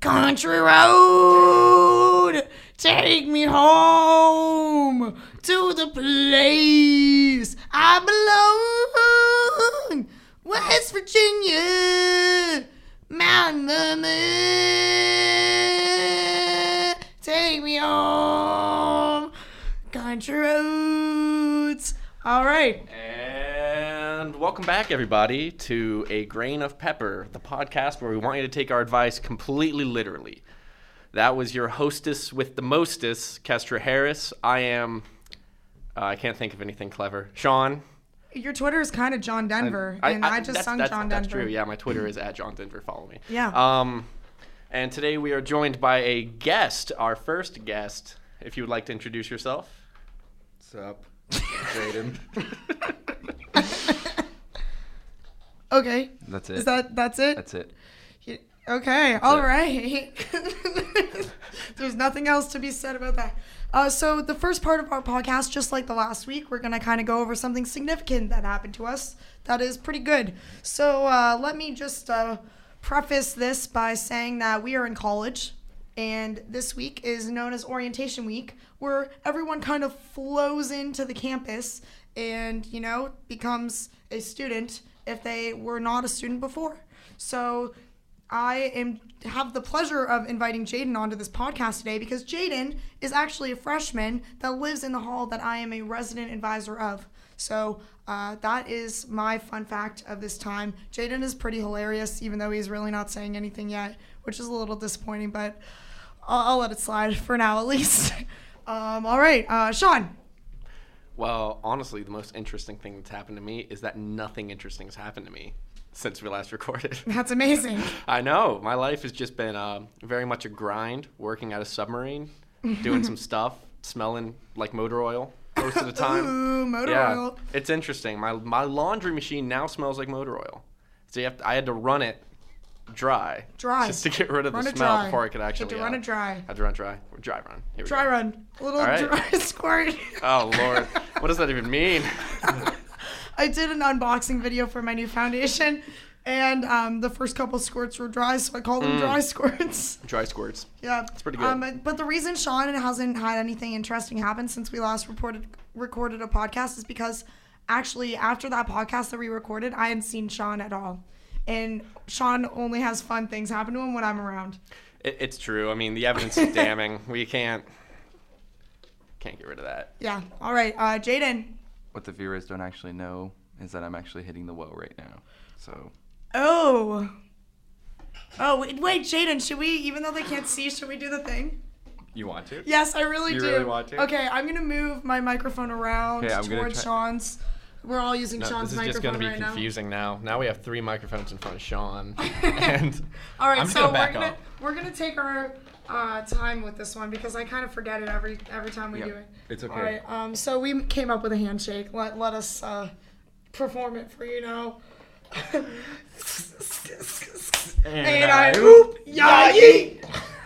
Country road, take me home to the place I belong. West Virginia, Mountain Mama, take me home. Country roads. All right. And welcome back, everybody, to A Grain of Pepper, the podcast where we want you to take our advice completely literally. That was your hostess with the mostest, Kestra Harris. I am, I can't think of anything clever. Sean. Your Twitter is kind of John Denver, and I just sung John Denver. That's true. Yeah, my Twitter is @JohnDenver. Follow me. Yeah. And today we are joined by a guest, our first guest. If you would like to introduce yourself. What's up? Jaden. Okay. That's it. That's it? That's it. Okay. All right. There's nothing else to be said about that. So the first part of our podcast, just like the last week, we're going to kind of go over something significant that happened to us that is pretty good. So let me just preface this by saying that we are in college, and this week is known as orientation week, where everyone kind of flows into the campus and, you know, becomes a student if they were not a student before. So I have the pleasure of inviting Jaden onto this podcast today because Jaden is actually a freshman that lives in the hall that I am a resident advisor of. So that is my fun fact of this time. Jaden is pretty hilarious, even though he's really not saying anything yet, which is a little disappointing, but I'll let it slide for now at least. All right, Sean. Well, honestly, the most interesting thing that's happened to me is that nothing interesting has happened to me since we last recorded. That's amazing. I know. My life has just been very much a grind, working at a submarine, doing some stuff, smelling like motor oil most of the time. Ooh, motor oil. It's interesting. My laundry machine now smells like motor oil. So I had to run it dry. Just to get rid of the smell before I could actually... Run it dry. Had to run dry. Dry run. Here we Dry go. run. A little Right. dry squirt. Oh, Lord. What does that even mean? I did an unboxing video for my new foundation, and the first couple squirts were dry, so I called them dry squirts. Dry squirts. Yeah. That's pretty good. But the reason Sean hasn't had anything interesting happen since we last recorded a podcast is because actually after that podcast that we recorded, I hadn't seen Sean at all. And Sean only has fun things happen to him when I'm around. It's true. I mean, the evidence is damning. We can't get rid of that. Yeah. All right. Jaden. What the viewers don't actually know is that I'm actually hitting the well right now. So. Oh, wait, Jaden, should we, even though they can't see, should we do the thing? You want to? Yes, I really do. You really want to? Okay, I'm going to move my microphone around towards Sean's. We're all using Sean's microphone right now. This is just going to be confusing now. Now we have 3 microphones in front of Sean. And all right, I'm just so we're going to take our time with this one because I kind of forget it every time we do it. It's okay. All right, so we came up with a handshake. Let us perform it for you now. And I hoop, yay!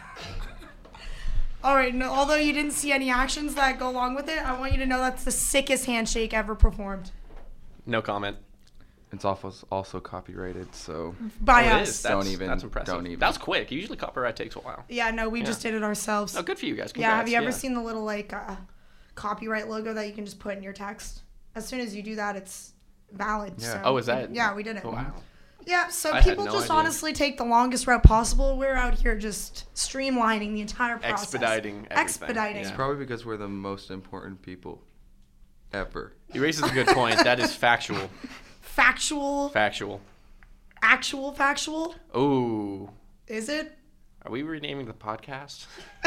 All right, no, although you didn't see any actions that go along with it, I want you to know that's the sickest handshake ever performed. No comment. It's also copyrighted, so. By It is. us. That's impressive. Don't even. That was quick. Usually copyright takes a while. Yeah, no, we just did it ourselves. Oh, good for you guys. Congrats. Yeah, have you ever seen the little, copyright logo that you can just put in your text? As soon as you do that, it's valid. Yeah. So. Oh, is that? Yeah, we did it. Oh, wow. Yeah, so I had people no just idea. honestly take the longest route possible. We're out here just streamlining the entire process. Expediting everything. It's Yeah. probably because we're the most important people ever. He raises a good point. That is factual. Factual? Factual. Actual factual? Ooh. Is it? Are we renaming the podcast?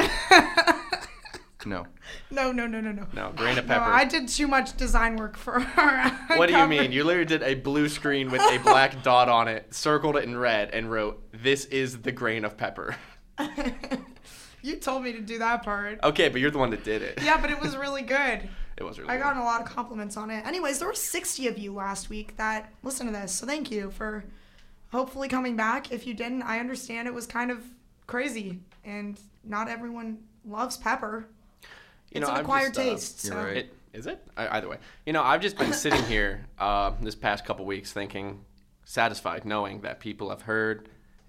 No. No. No, Grain of No, Pepper. I did too much design work for our What do you cover. mean? You literally did a blue screen with a black dot on it, circled it in red, and wrote, "This is the Grain of Pepper." You told me to do that part. Okay, but you're the one that did it. Yeah, but it was really good. It was really I good. got a lot of compliments on it. Anyways, there were 60 of you last week that listened to this, so thank you for hopefully coming back. If you didn't, I understand it was kind of crazy, and not everyone loves pepper. It's an acquired taste. You're So. right. Is it? Either way. I've just been sitting here this past couple weeks thinking, satisfied, knowing that people have heard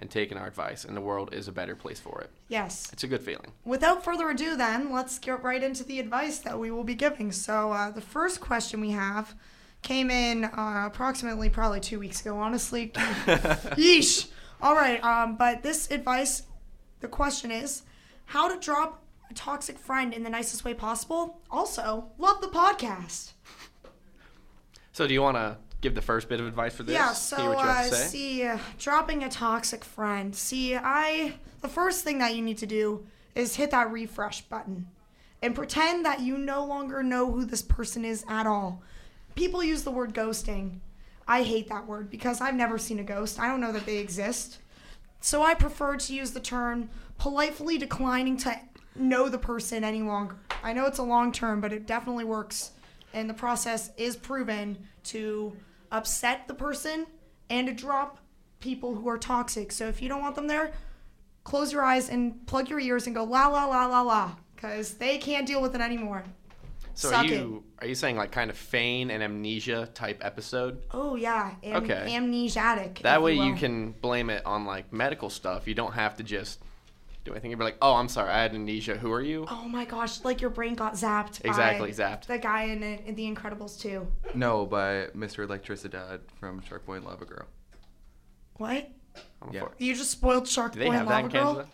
and taking our advice, and the world is a better place for it. Yes. It's a good feeling. Without further ado, then, let's get right into the advice that we will be giving. So the first question we have came in approximately probably 2 weeks ago, honestly. Yeesh. All right, but this advice, the question is, how to drop a toxic friend in the nicest way possible. Also, love the podcast. So do you want to give the first bit of advice for this? Yeah, Hear what you have to say? dropping a toxic friend. The first thing that you need to do is hit that refresh button and pretend that you no longer know who this person is at all. People use the word ghosting. I hate that word because I've never seen a ghost. I don't know that they exist. So I prefer to use the term politely declining to know the person any longer. I know it's a long term, but it definitely works. And the process is proven to upset the person and to drop people who are toxic. So if you don't want them there, close your eyes and plug your ears and go la la la la la, because they can't deal with it anymore. So Suck are you saying like kind of feign an amnesia type episode? Oh yeah, Okay. amnesiatic. That way you will. can blame it on like medical stuff. You don't have to just do anything. You'd be like, oh, I'm sorry, I had amnesia. Who are you? Oh my gosh, like your brain got zapped. Exactly, by zapped. The guy in The Incredibles 2. No, by Mr. Electricidad from Shark Boy and Lava Girl. What? I'm Yeah. for it. You just spoiled Shark Do Boy they and have that Lava in Girl? Canada?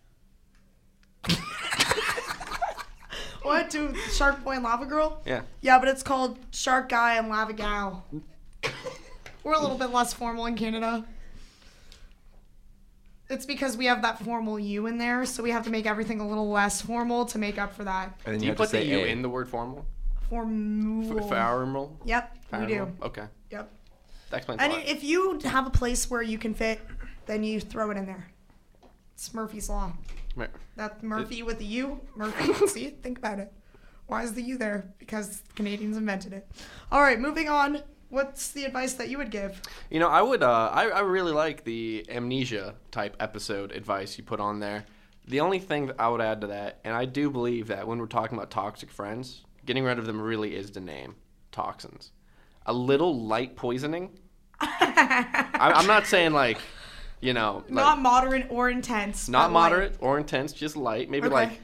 What? Do Shark Boy and Lava Girl? Yeah. Yeah, but it's called Shark Guy and Lava Gal. We're a little bit less formal in Canada. It's because we have that formal U in there, so we have to make everything a little less formal to make up for that. And then Do you have to put the say U A. in the word formal? Formal. Formal? Yep, we do. Okay. Yep. That explains And a lot. if you have a place where you can fit, then you throw it in there. It's Murphy's Law. Right. That Murphy with the U. Murphy. See? Think about it. Why is the U there? Because Canadians invented it. All right, moving on. What's the advice that you would give? You know, I would. I really like the amnesia type episode advice you put on there. The only thing that I would add to that, and I do believe that when we're talking about toxic friends, getting rid of them really is the name. Toxins. A little light poisoning. I'm not saying like, you know, like, Not moderate or intense. not but light. moderate or intense, just light. Maybe Okay. like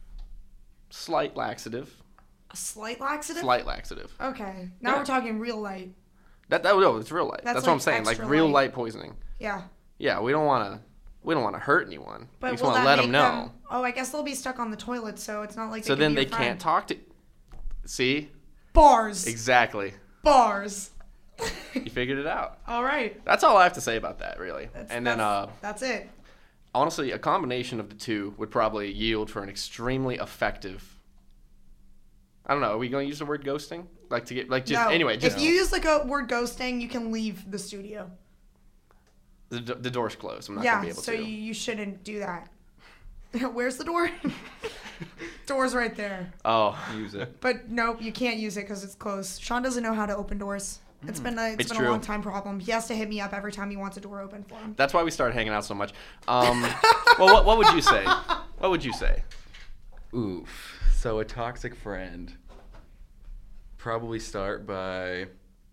slight laxative. A slight laxative? Slight laxative. Okay. Now Yeah. we're talking real light. No, it's real light. That's That's what I'm like saying. Like extra real light. light poisoning. Yeah. Yeah, we don't want to hurt anyone. But we just will want to that let make them know. Oh, I guess they'll be stuck on the toilet, so it's not like So can then be they your friend. can't talk to. See? Bars. Exactly. Bars. You figured it out. All right. That's all I have to say about that, really. That's it. Honestly, a combination of the two would probably yield for an extremely effective. I don't know. Are we going to use the word ghosting? Like to get like just No. anyway. Just If you use like a word ghosting, you can leave the studio. the door's closed. I'm not gonna be Yeah, able so to. you shouldn't do that. Where's the door? Door's right there. Oh, Use it. But nope, you can't use it because it's closed. Sean doesn't know how to open doors. It's been a It's a true. long time problem. He has to hit me up every time he wants a door open for him. that's why we started hanging out so much. Well, what would you say? What would you say? Oof. So a toxic friend. Probably start by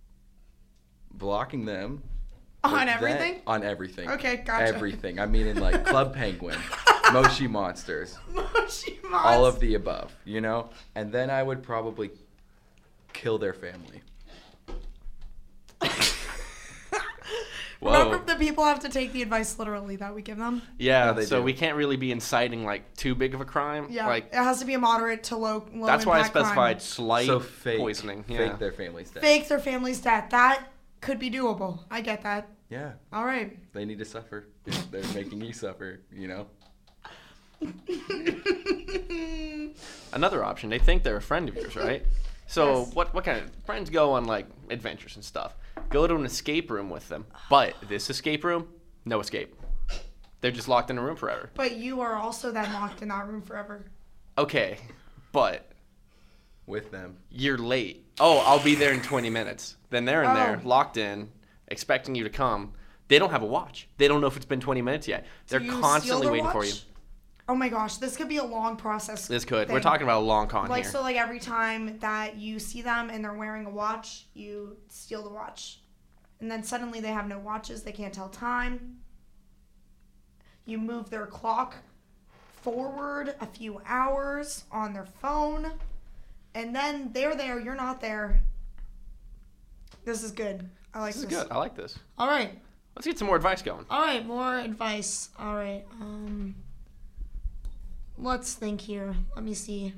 blocking them. On But then- everything? On everything. Okay, gotcha. Everything. I mean, in like Club Penguin, Moshi Monsters, Moshi all Mods. of the above, you know? And then I would probably kill their family. Remember, the people have to take the advice literally that we give them. Yeah, No, they so do. we can't really be inciting like too big of a crime. Yeah, Like it has to be a moderate to low that's why I impact crime. specified slight So fake. poisoning. Yeah. Fake their family's death. Fake their family's death. That could be doable. I get that. Yeah. All right. They need to suffer. They're making you suffer, you know? Another option, they think they're a friend of yours, right? So Yes. what kind of friends go on like adventures and stuff? Go to an escape room with them. But this escape room, no escape. They're just locked in a room forever. But you are also then locked in that room forever. Okay, but With them. you're late. Oh, I'll be there in 20 minutes. Then they're in there, Oh. locked in, expecting you to come. They don't have a watch. They don't know if it's been 20 minutes yet. They're Do you steal constantly their waiting for watch? you. Oh my gosh, this could be a long process. This could. thing. We're talking about a long con Like, here. so like every time that you see them and they're wearing a watch, you steal the watch. And then suddenly they have no watches, they can't tell time. you move their clock forward a few hours on their phone, and then they're there, you're not there. This is good. I like this. This is good. I like this. All right. Let's get some more advice going. All right, more advice. All right. Let's think here. Let me see.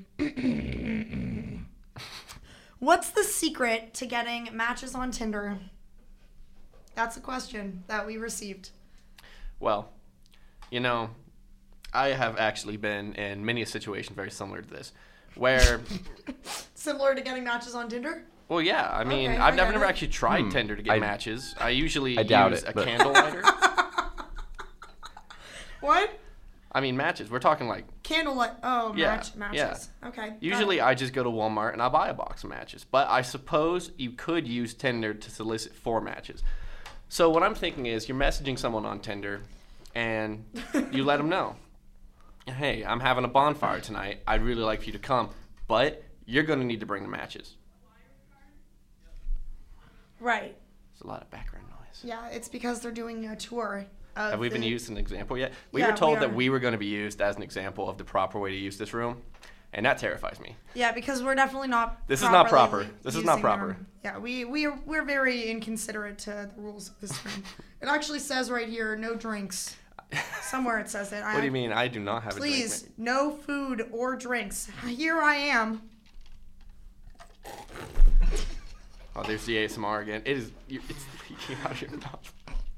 What's the secret to getting matches on Tinder? That's a question that we received. Well, you know, I have actually been in many a situation very similar to this, where... Similar to getting matches on Tinder? Well, yeah. I mean, Okay, I've I never get it. actually tried Tinder to get matches. I usually doubt use it, a but- candle lighter. What? I mean, matches. We're talking like... Candlelight. Oh, Yeah, matches. Okay. got Usually it. I just go to Walmart and I buy a box of matches. But I suppose you could use Tinder to solicit for matches. So what I'm thinking is you're messaging someone on Tinder and you let them know, hey, I'm having a bonfire tonight. I'd really like for you to come, but you're going to need to bring the matches. Right. There's a lot of background noise. Yeah, it's because they're doing a tour. Have we been used as an example yet? We Yeah, were told we that are. we were going to be used as an example of the proper way to use this room, and that terrifies me. Yeah, because we're definitely not. This is not properly proper. This is not using proper. them. Yeah, we're very inconsiderate to the rules of this room. It actually says right here, no drinks. Somewhere it says it. What do you mean? I do not have Please, a drink. no food or drinks. Here I am. Oh, there's the ASMR again. It's leaking out of your mouth.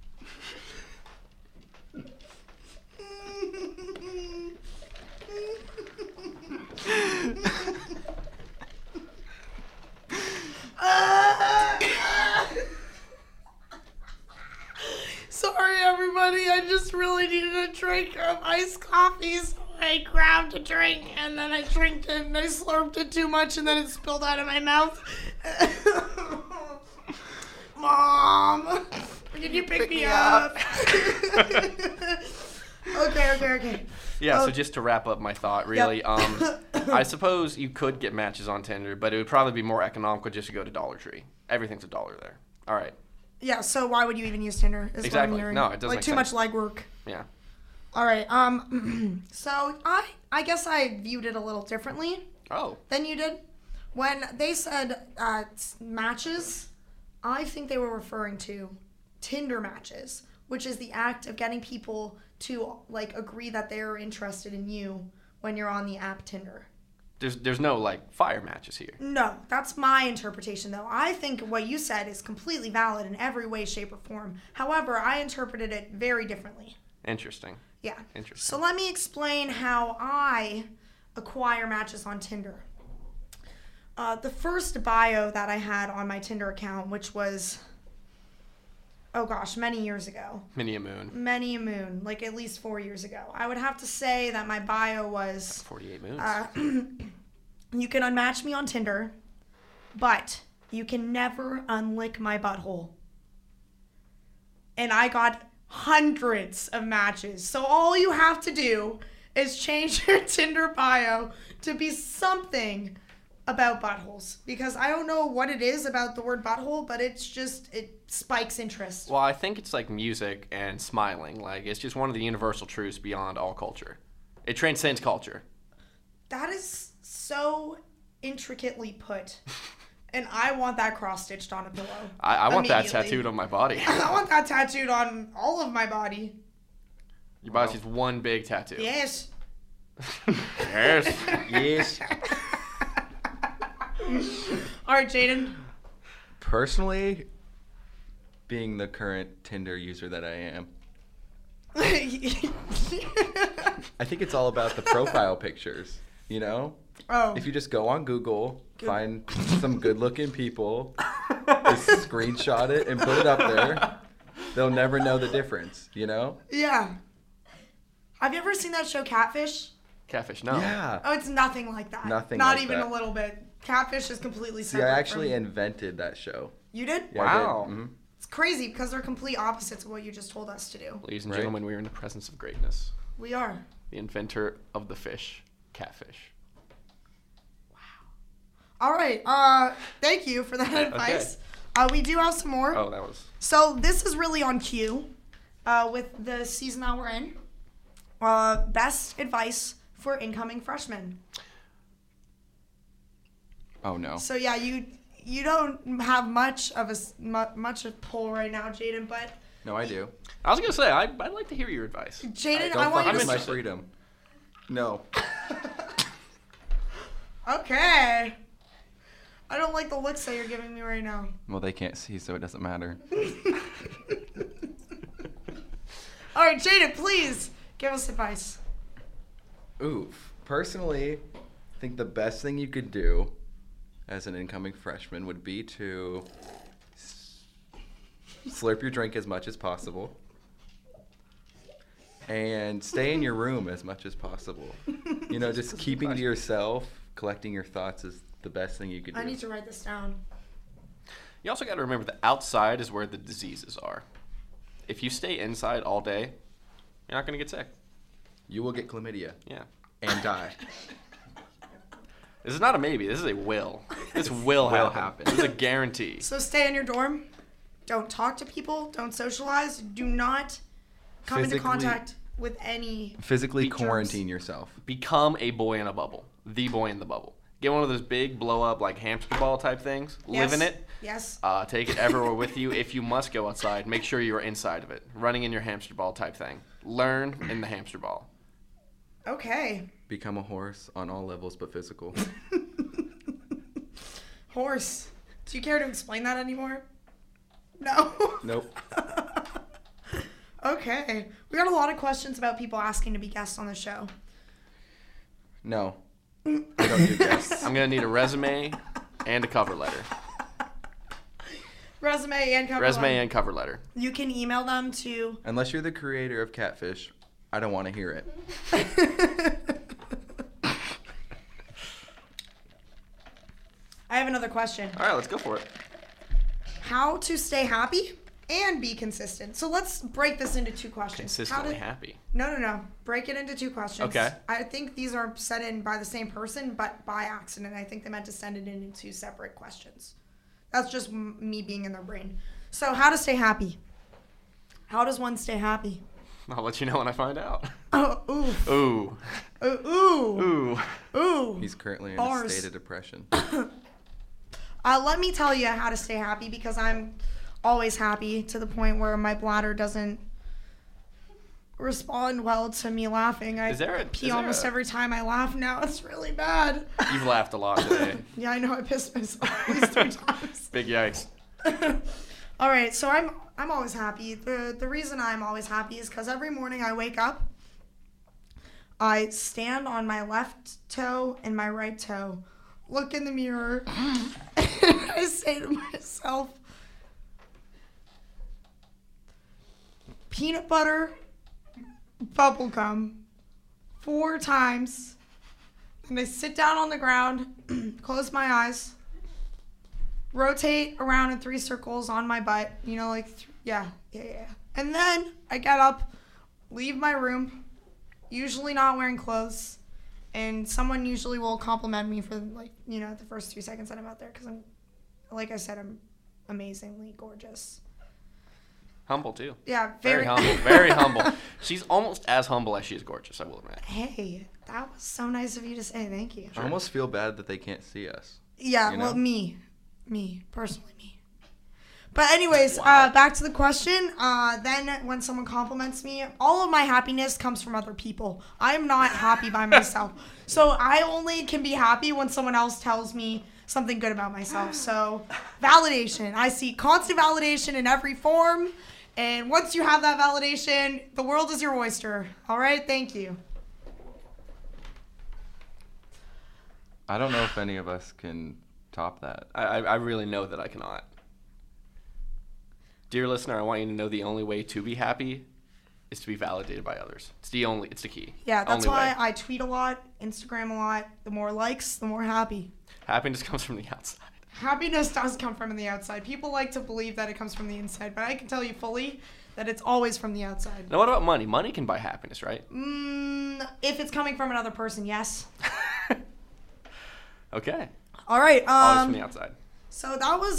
Sorry, everybody. I just really needed a drink of iced coffee, so I grabbed a drink, and then I drank it, and I slurped it too much, and then it spilled out of my mouth. Mom, can you pick me up? Okay. Yeah, so just to wrap up my thought, really, I suppose you could get matches on Tinder, but it would probably be more economical just to go to Dollar Tree. Everything's $1 there. All right. Yeah, so why would you even use Tinder? Is Exactly. What I'm hearing. No, it doesn't like make too sense. much legwork. Yeah. All right. So I guess I viewed it a little differently Oh. than you did. When they said matches, I think they were referring to Tinder matches, which is the act of getting people to like agree that they're interested in you when you're on the app Tinder. There's no, like, fire matches here. No, that's my interpretation, though. I think what you said is completely valid in every way, shape, or form. However, I interpreted it very differently. Interesting. Yeah. Interesting. So let me explain how I acquire matches on Tinder. The first bio that I had on my Tinder account, which was, oh gosh, many years ago. Many a moon. Many a moon, like at least 4 years ago. I would have to say that my bio was, 48 moons. you can unmatch me on Tinder, but you can never unlick my butthole. And I got hundreds of matches. So all you have to do is change your Tinder bio to be something about buttholes. Because I don't know what it is about the word butthole, but it's just, it spikes interest. Well, I think it's like music and smiling. Like, it's just one of the universal truths beyond all culture. It transcends culture. That is so intricately put. And I want that cross-stitched on a pillow. I want that immediately. tattooed on my body. I want that tattooed on all of my body. Your body's just one big tattoo. Yes. Yes. Yes. All right, Jaden. Personally, being the current Tinder user that I am, I think it's all about the profile pictures, you know? Oh. If you just go on Google, find some good-looking people, just screenshot it and put it up there, they'll never know the difference, you know? Yeah. Have you ever seen that show Catfish? Catfish, no. Yeah. Oh, it's nothing like that. Nothing Not like even that. a little bit. Catfish is completely See, separate. I actually from... invented that show. You did? Yeah, I did. Wow. Mhm. It's crazy because they're complete opposites of what you just told us to do. Ladies and Right. gentlemen, we are in the presence of greatness. We are. The inventor of the fish, Catfish. All right. Thank you for that advice. We do have some more. Oh, that was... So this is really on cue with the season that we're in. Best advice for incoming freshmen. Oh no. So yeah, you don't have much of a pull right now, Jaden, but No, I do. I was gonna say I'd like to hear your advice. Jaden, Don't I want you fuck to with my freedom. No. Okay. I don't like the looks that you're giving me right now. Well, they can't see, so it doesn't matter. All right, Jaden, please give us advice. Oof. Personally, I think the best thing you could do as an incoming freshman would be to slurp your drink as much as possible and stay in your room as much as possible. You know, just keeping to yourself, collecting your thoughts is the best thing you could do. I need to write this down. You also got to remember that outside is where the diseases are. If you stay inside all day, you're not gonna get sick. You will get chlamydia Yeah. and die. This is not a maybe. This is a will. This will happen. This is a guarantee. So stay in your dorm. Don't talk to people. Don't socialize. Do not come into contact with any. Physically germs. quarantine yourself. Become a boy in a bubble. The boy in the bubble. Get one of those big blow up like hamster ball type things. Yes. Live in it. Yes. Take it everywhere with you. If you must go outside, make sure you are inside of it. Running in your hamster ball type thing. Learn in the hamster ball. Okay. Become a horse on all levels but physical. Horse. Do you care to explain that anymore? No. Nope. Okay. We got a lot of questions about people asking to be guests on the show. No. I don't do guests. I'm going to need a resume and a cover letter. Resume and cover Resume letter. and cover letter. You can email them to. Unless you're the creator of Catfish, I don't want to hear it. I have another question. All right, let's go for it. How to stay happy and be consistent. So let's break this into two questions. Consistently happy. No. Break it into two questions. Okay. I think these are sent in by the same person, but by accident. I think they meant to send it in two separate questions. That's just me being in their brain. So how to stay happy. How does one stay happy? I'll let you know when I find out. Oh, oof. Ooh. Ooh. Ooh. Ooh. He's currently in Bars. a state of depression. Let me tell you how to stay happy because I'm always happy to the point where my bladder doesn't respond well to me laughing. I pee almost every time I laugh now. It's really bad. You've laughed a lot today. Yeah, I know. I pissed myself at least 3 times. Big yikes. All right, so I'm always happy. The reason I'm always happy is because every morning I wake up, I stand on my left toe and my right toe, look in the mirror, and I say to myself, peanut butter, bubblegum, 4 times, and I sit down on the ground, close my eyes, rotate around in 3 circles on my butt, you know, like, yeah. And then I get up, leave my room, usually not wearing clothes, and someone usually will compliment me for, like, you know, the first 2 seconds that I'm out there, because I'm, like I said, I'm amazingly gorgeous. Humble, too. Yeah, Very humble. Very humble. She's almost as humble as she is gorgeous, I will admit. Hey, that was so nice of you to say. Thank you. I almost feel bad that they can't see us. Yeah, You know? well, me, personally me. But anyways, Wow. back to the question. Then when someone compliments me, all of my happiness comes from other people. I'm not happy by myself. So I only can be happy when someone else tells me something good about myself. So validation. I see constant validation in every form. And once you have that validation, the world is your oyster. All right? Thank you. I don't know if any of us can top that. I really know that I cannot. Dear listener, I want you to know the only way to be happy is to be validated by others. It's the key. Yeah, that's Only why way. I tweet a lot, Instagram a lot. The more likes, the more happy. Happiness comes from the outside. Happiness does come from the outside. People like to believe that it comes from the inside, but I can tell you fully that it's always from the outside. Now, what about money? Money can buy happiness, right? If it's coming from another person, yes. Okay. All right. Always from the outside. So that was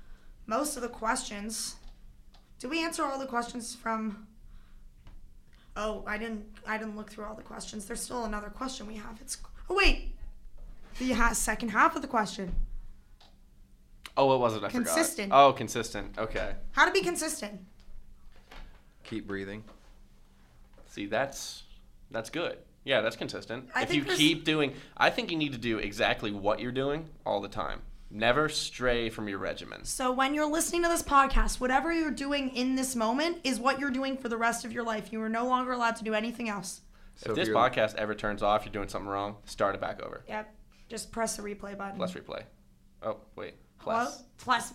most of the questions. Did we answer all the questions from? Oh, I didn't look through all the questions. There's still another question we have. Oh wait, the second half of the question. Oh, what was it? I Consistent. forgot. Oh, consistent. Okay. How to be consistent. Keep breathing. See, that's good. Yeah, that's consistent. I If think you there's- keep doing, I think you need to do exactly what you're doing all the time. Never stray from your regimen. So when you're listening to this podcast, whatever you're doing in this moment is what you're doing for the rest of your life. You are no longer allowed to do anything else. So If this podcast ever turns off, you're doing something wrong, start it back over. Yep. Just press the replay button. Plus replay. Oh, wait. Hello? Plus.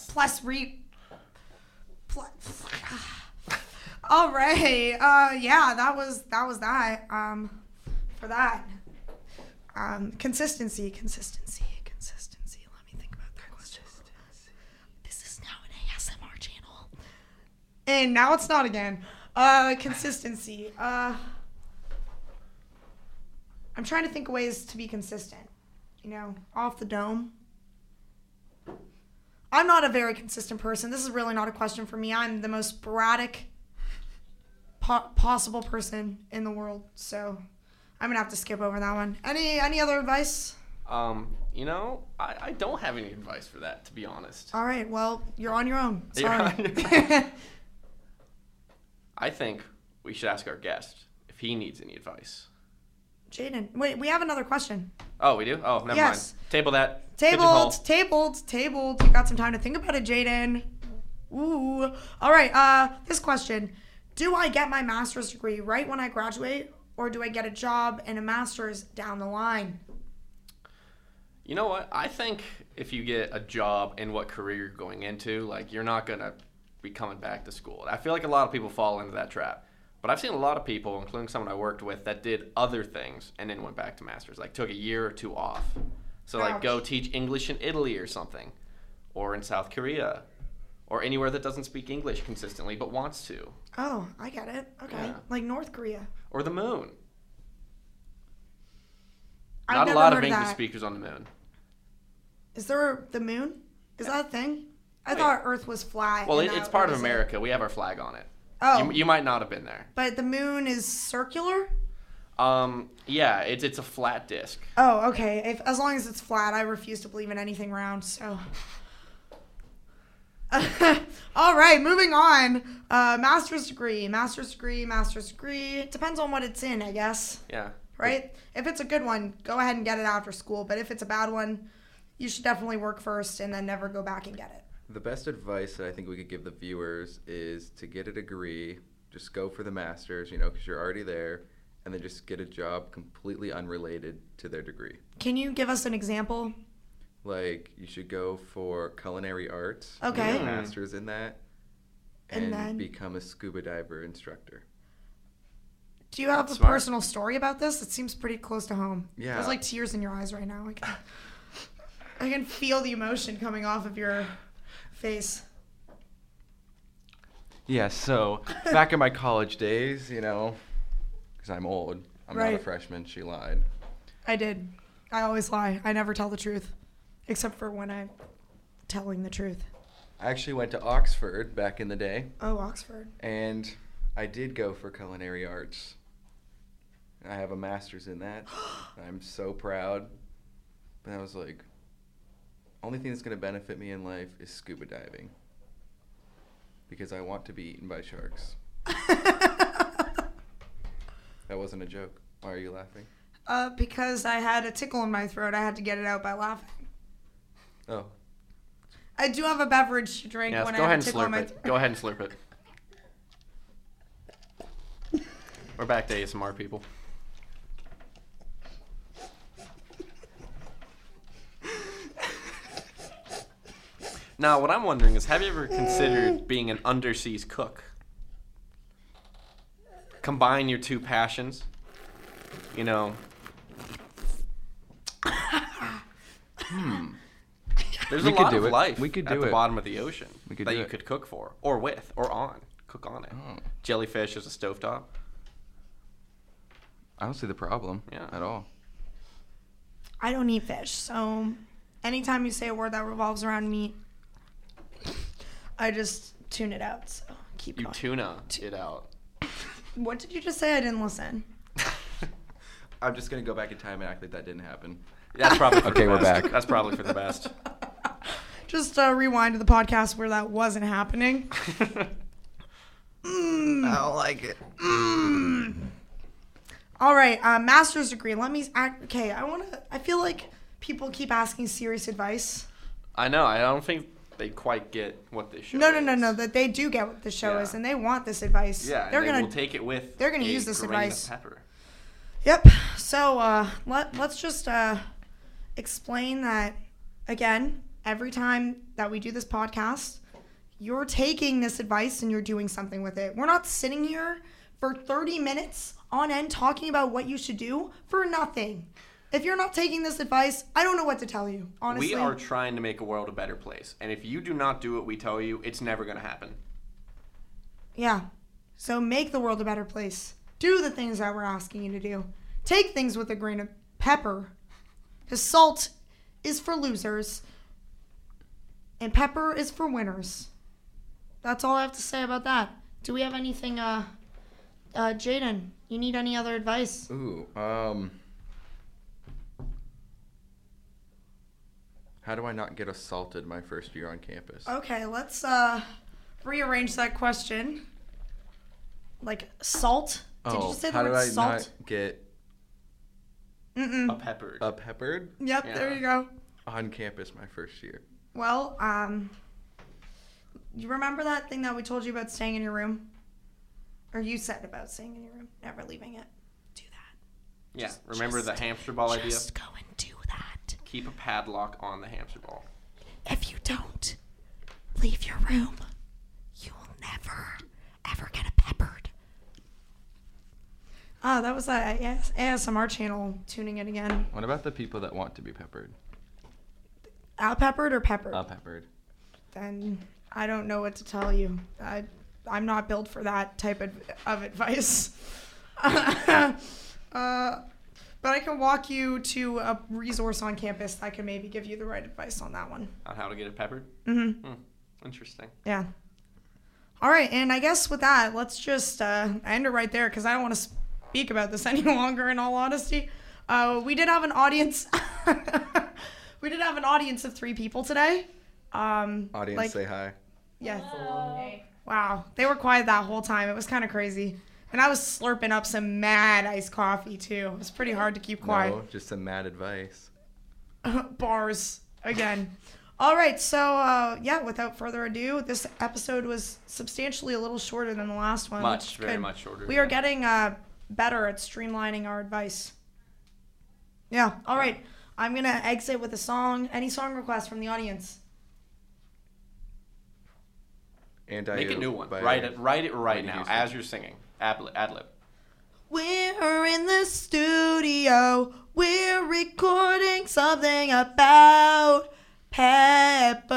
All right. Yeah, that was that. For that. Consistency. Let me think about that question. This is now an ASMR channel. And now it's not again. Consistency. I'm trying to think of ways to be consistent. You know, off the dome. I'm not a very consistent person. This is really not a question for me. I'm the most sporadic possible person in the world. So I'm going to have to skip over that one. Any other advice? You know, I don't have any advice for that, to be honest. All right. Well, you're on your own. You're Sorry. on your I think we should ask our guest if he needs any advice. Jaden. Wait, we have another question. Oh, we do? Oh, never Yes. mind. Table that. Pigeonhole. Tabled. You got some time to think about it, Jaden. Ooh. All right. This question. Do I get my master's degree right when I graduate, or do I get a job and a master's down the line? You know what? I think if you get a job in what career you're going into, like, you're not going to be coming back to school. I feel like a lot of people fall into that trap. But I've seen a lot of people, including someone I worked with, that did other things and then went back to masters, like took a year or two off. So like go teach English in Italy or something, or in South Korea, or anywhere that doesn't speak English consistently but wants to. Oh, I get it. Okay. Yeah. Like North Korea. Or the moon. I've Not a never lot of heard English that. speakers on the moon. Is there the moon? Is that a thing? I Wait. thought Earth was flat. Well, and it's that part of was it. America. We have our flag on it. Oh. You might not have been there. But the moon is circular? Yeah, it's a flat disc. Oh, okay. As long as it's flat, I refuse to believe in anything round, so. All right, moving on. Master's degree. It depends on what it's in, I guess. Yeah. Right? If it's a good one, go ahead and get it after school. But if it's a bad one, you should definitely work first and then never go back and get it. The best advice that I think we could give the viewers is to get a degree, just go for the master's, because you're already there, and then just get a job completely unrelated to their degree. Can you give us an example? Like, you should go for culinary arts, Okay. get a master's in that, And and then? become a scuba diver instructor. Do you have That's a smart. personal story about this? It seems pretty close to home. Yeah. There's like tears in your eyes right now. I can feel the emotion coming off of your face. Yeah, so back in my college days, because I'm old, I'm not a Right. freshman, she lied. I did. I always lie. I never tell the truth. Except for when I'm telling the truth. I actually went to Oxford back in the day, Oh, Oxford. and I did go for culinary arts. I have a master's in that. I'm so proud. But I was like, only thing that's going to benefit me in life is scuba diving. Because I want to be eaten by sharks. That wasn't a joke. Why are you laughing? Because I had a tickle in my throat. I had to get it out by laughing. Oh. I do have a beverage to drink Yes, when go I ahead have and a tickle in slurp my it. throat. Go ahead and slurp it. We're back to ASMR, people. Now, what I'm wondering is, have you ever considered being an underseas cook? Combine your two passions. There's We a could lot do of it. life We could at do the it. bottom of the ocean We could that do you it. could cook for, or with, or on. Cook on it. Oh. Jellyfish as a stovetop. I don't see the problem Yeah. at all. I don't eat fish, so anytime you say a word that revolves around meat, I just tune it out. So keep You going. tuna it out. What did you just say? I didn't listen. I'm just gonna go back in time and act like that didn't happen. That's probably for Okay, the we're best. back. That's probably for the best. Just rewind to the podcast where that wasn't happening. I don't like it. All right, master's degree. Okay, I feel like people keep asking serious advice. I know. I don't think they quite get what this show No. is. That they do get what the show Yeah. is, and they want this advice. Yeah, they're and they gonna will take it with. they're gonna a use this grain advice. Of pepper. Yep. So let's just explain that again. Every time that we do this podcast, you're taking this advice and you're doing something with it. We're not sitting here for 30 minutes on end talking about what you should do for nothing. If you're not taking this advice, I don't know what to tell you, honestly. We are trying to make a world a better place, and if you do not do what we tell you, it's never going to happen. Yeah. So make the world a better place. Do the things that we're asking you to do. Take things with a grain of pepper. Because salt is for losers. And pepper is for winners. That's all I have to say about that. Do we have anything, Jaden, you need any other advice? Ooh, how do I not get assaulted my first year on campus? Okay, let's rearrange that question. Like salt? Did you just say the how word do I salt? not get A pepper. peppered Yep, Yeah. there you go. on campus my first year? Well, you remember that thing that we told you about staying in your room? Or you said about staying in your room, never leaving it. Do that. Yeah, remember the hamster ball idea? Just go and do that. Keep a padlock on the hamster ball. If you don't leave your room, you will never, ever get peppered. Oh, that was that ASMR channel tuning in again. What about the people that want to be peppered? Peppered or peppered? Peppered. Then I don't know what to tell you. I'm not built for that type of advice. But I can walk you to a resource on campus that can maybe give you the right advice on that one. On how to get it peppered? Mm-hmm. Interesting. Yeah. All right, and I guess with that, let's just end it right there because I don't want to speak about this any longer, in all honesty. We did have an audience. We did have an audience of 3 people today. Audience, say hi. Yeah. Wow. They were quiet that whole time. It was kind of crazy. And I was slurping up some mad iced coffee, too. It was pretty hard to keep quiet. No, just some mad advice. Bars. Again. All right. So, without further ado, this episode was substantially a little shorter than the last one. Very much shorter. We are getting better at streamlining our advice. Yeah. All right. I'm going to exit with a song. Any song requests from the audience? And Make a new one. Write it right now as you're singing. Ad-lib. We're in the studio. We're recording something about pepper.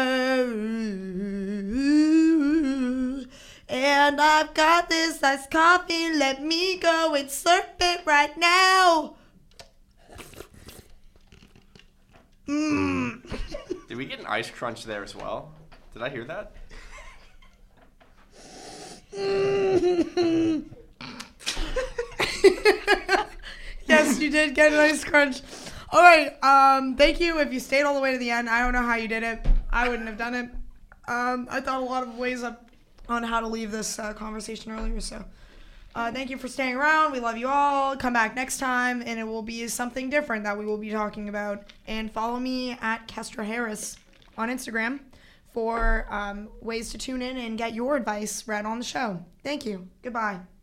And I've got this iced coffee. Let me go and slurp it right now. Did we get an ice crunch there as well? Did I hear that? Yes, you did get an ice crunch. All right. Thank you if you stayed all the way to the end. I don't know how you did it. I wouldn't have done it. I thought a lot of ways up on how to leave this conversation earlier. So thank you for staying around. We love you all. Come back next time, and it will be something different that we will be talking about. And follow me at Kestra Harris on Instagram for ways to tune in and get your advice read on the show. Thank you. Goodbye.